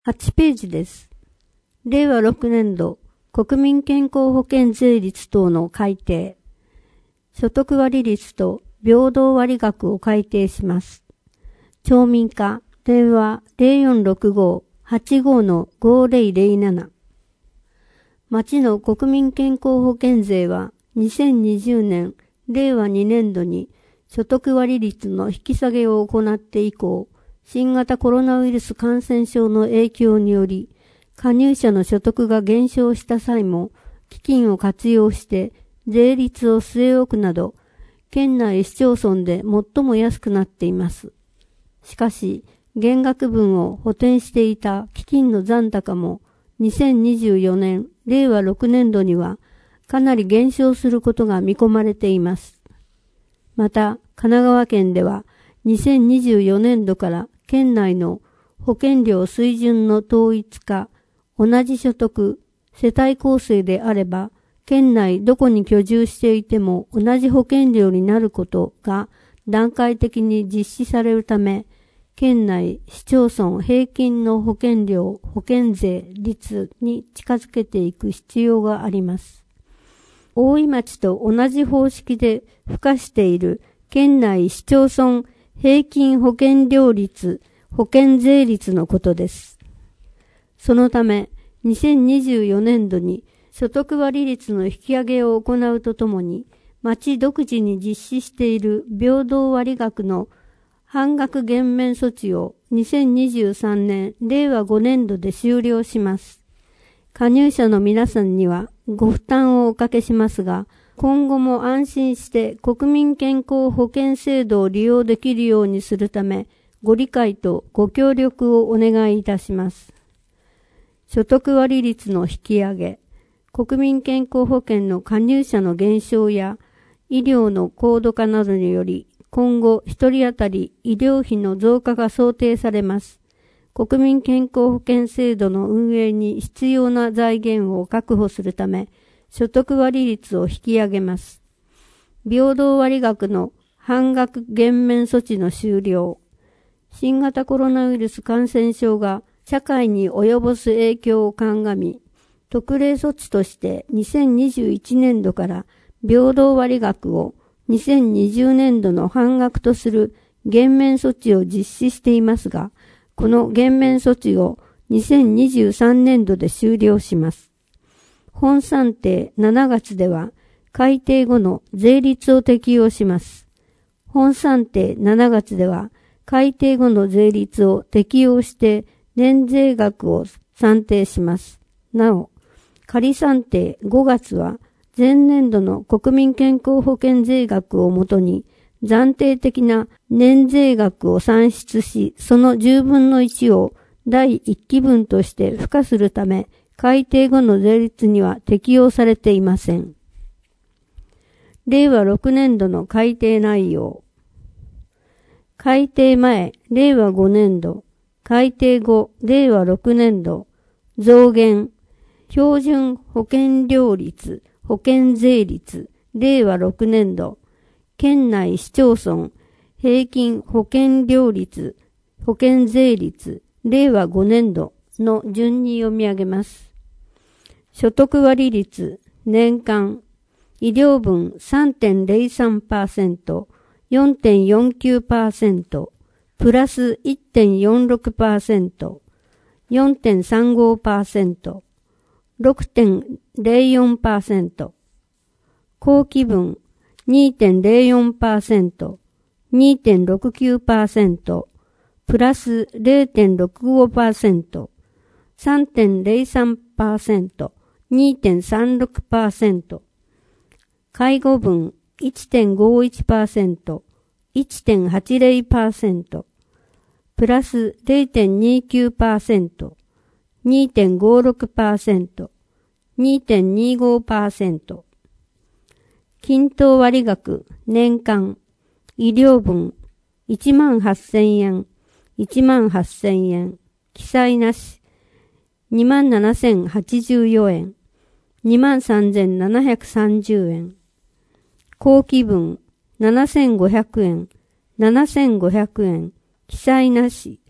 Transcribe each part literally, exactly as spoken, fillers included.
はちページです。れいわろくねん度国民健康保険税率等の改定。所得割率と平等割額を改定します。町民課電話 ゼロよんろくご はちご のごぜろぜろなな。町の国民健康保険税はにせんにじゅうねんれいわにねん度に所得割率の引き下げを行って以降、新型コロナウイルス感染症の影響により、加入者の所得が減少した際も、基金を活用して税率を据え置くなど、県内市町村で最も安くなっています。しかし、減額分を補填していた基金の残高も、にせんにじゅうよねんれいわろくねん度には、かなり減少することが見込まれています。また、神奈川県では、にせんにじゅうよねん度から県内の保険料水準の統一化、同じ所得、世帯構成であれば、県内どこに居住していても同じ保険料になることが段階的に実施されるため、県内市町村平均の保険料保険税率に近づけていく必要があります。大井町と同じ方式で付加している県内市町村平均保険料率、保険税率のことです。そのため、にせんにじゅうよねん度に所得割率の引き上げを行うとともに、町独自に実施している平等割額の半額減免措置をにせんにじゅうさんねんれいわごねん度で終了します。加入者の皆さんにはご負担をおかけしますが、今後も安心して国民健康保険制度を利用できるようにするため、ご理解とご協力をお願いいたします。所得割率の引き上げ、国民健康保険の加入者の減少や医療の高度化などにより、今後一人当たり医療費の増加が想定されます。国民健康保険制度の運営に必要な財源を確保するため、所得割率を引き上げます。平等割額の半額減免措置の終了。新型コロナウイルス感染症が社会に及ぼす影響を鑑み、特例措置としてにせんにじゅういちねん度から平等割額をにせんにじゅうねん度の半額とする減免措置を実施していますが、この減免措置をにせんにじゅうさんねん度で終了します。本算定しがつでは改定後の税率を適用します。本算定しがつでは改定後の税率を適用して年税額を算定します。なお、仮算定ごがつは前年度の国民健康保険税額をもとに暫定的な年税額を算出し、そのじゅうぶんのいちをだいいっきぶんとして付加するため、改定後の税率には適用されていません。れいわろくねん度の改定内容。改定前、れいわごねん度、改定後、れいわろくねん度、増減、標準保険料率、保険税率、れいわろくねん度、県内市町村、平均保険料率、保険税率、れいわごねん度の順に読み上げます。所得割率、年間、医療分 さんてんぜろさんパーセント、よんてんよんきゅうパーセント、プラス いってんよんろくパーセント、よんてんさんごパーセント、ろくてんぜろよんパーセント、後期分 にてんぜろよんパーセント、にてんろくきゅうパーセント、プラス れいてんろくごパーセント、さんてんぜろさんパーセント、にてんさんろくパーセント、介護分 いってんごいちパーセント、いってんはちぜろパーセント、プラス れいてんにきゅうパーセント、にてんごろくパーセント、にてんにごパーセント、均等割額年間医療分いちまんはっせんえん、いちまんはっせんえん、記載なしにまんななせんはちじゅうよえん、にまんさんぜんななひゃくさんじゅうえん、後期分ななせんごひゃくえん、ななせんごひゃくえん、記載なし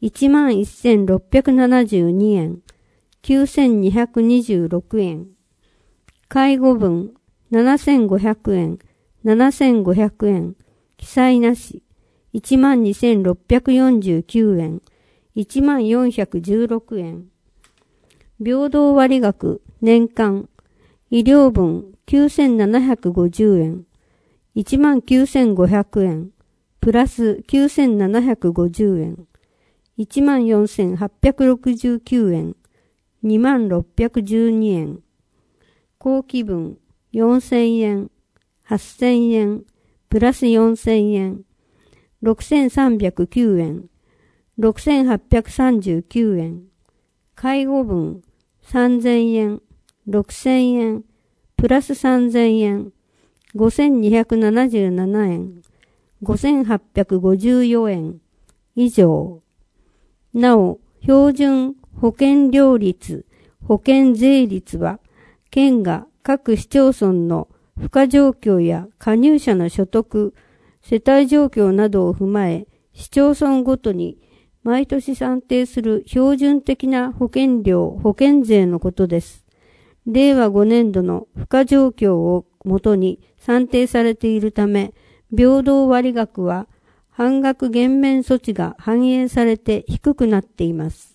いちまんせんろっぴゃくななじゅうにえん、きゅうせんにひゃくにじゅうろくえん。介護分、ななせんごひゃくえん、ななせんごひゃくえん。記載なし、いちまんにせんろっぴゃくよんじゅうきゅうえん、いちまんよんひゃくじゅうろくえん。平等割額、年間、医療分きゅうせんななひゃくごじゅうえん、いちまんきゅうせんごひゃくえん、プラスきゅうせんななひゃくごじゅうえん、いちまんよんせんはっぴゃくろくじゅうきゅうえん、にまんろっぴゃくじゅうにえん。後期分よんせんえん、はっせんえん、プラスよんせんえん、ろくせんさんびゃくきゅうえん、ろくせんはっぴゃくさんじゅうきゅうえん。介護分さんぜんえん、ろくせんえん、プラスさんぜんえん、ごせんにひゃくななじゅうななえん、ごせんはっぴゃくごじゅうよえん以上。なお、標準保険料率、保険税率は、県が各市町村の付加状況や加入者の所得、世帯状況などを踏まえ、市町村ごとに毎年算定する標準的な保険料、保険税のことです。れいわごねんどの付加状況をもとに算定されているため、平等割額は半額減免措置が反映されて低くなっています。